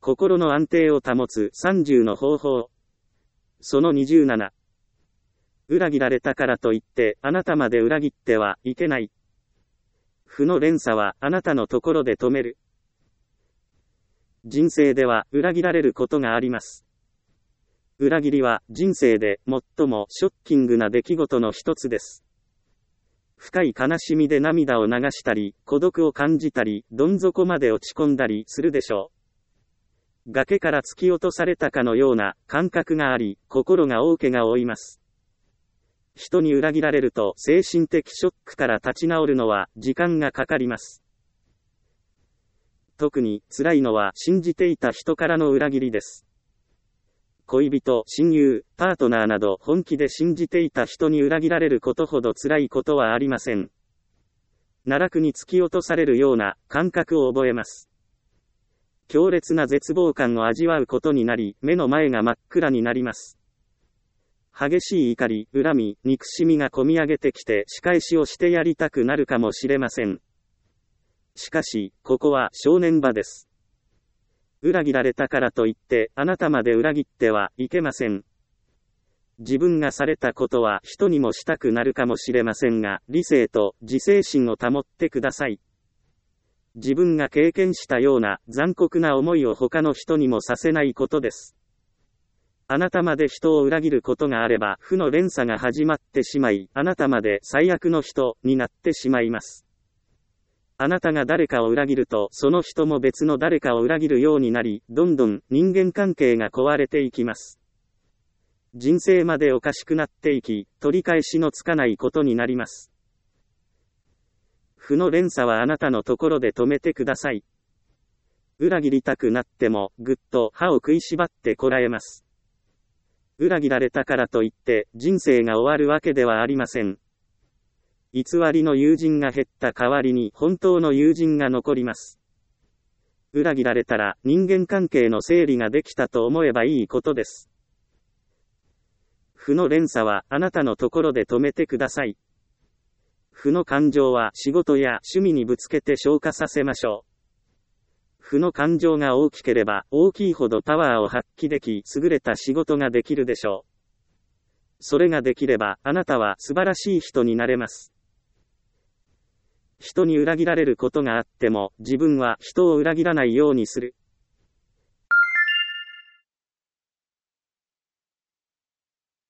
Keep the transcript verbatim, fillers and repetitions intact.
心の安定を保つさんじゅうの方法。そのにじゅうなな。裏切られたからといって、あなたまで裏切ってはいけない。負の連鎖はあなたのところで止める。人生では裏切られることがあります。裏切りは人生で最もショッキングな出来事の一つです。深い悲しみで涙を流したり、孤独を感じたり、どん底まで落ち込んだりするでしょう。崖から突き落とされたかのような感覚があり、心が大怪我を負います。人に裏切られると精神的ショックから立ち直るのは時間がかかります。特に辛いのは信じていた人からの裏切りです。恋人、親友、パートナーなど本気で信じていた人に裏切られることほど辛いことはありません。奈落に突き落とされるような感覚を覚えます。強烈な絶望感を味わうことになり、目の前が真っ暗になります。激しい怒り、恨み、憎しみがこみ上げてきて仕返しをしてやりたくなるかもしれません。しかし、ここは正念場です。裏切られたからといって、あなたまで裏切ってはいけません。自分がされたことは人にもしたくなるかもしれませんが、理性と自制心を保ってください。自分が経験したような残酷な思いを他の人にもさせないことです。あなたまで人を裏切ることがあれば、負の連鎖が始まってしまい、あなたまで最悪の人になってしまいます。あなたが誰かを裏切ると、その人も別の誰かを裏切るようになり、どんどん人間関係が壊れていきます。人生までおかしくなっていき、取り返しのつかないことになります。負の連鎖はあなたのところで止めてください。裏切りたくなっても、ぐっと歯を食いしばってこらえます。裏切られたからといって、人生が終わるわけではありません。偽りの友人が減った代わりに本当の友人が残ります。裏切られたら人間関係の整理ができたと思えばいいことです。負の連鎖はあなたのところで止めてください。負の感情は仕事や趣味にぶつけて消化させましょう。負の感情が大きければ大きいほどパワーを発揮でき、優れた仕事ができるでしょう。それができればあなたは素晴らしい人になれます。人に裏切られることがあっても、自分は人を裏切らないようにする。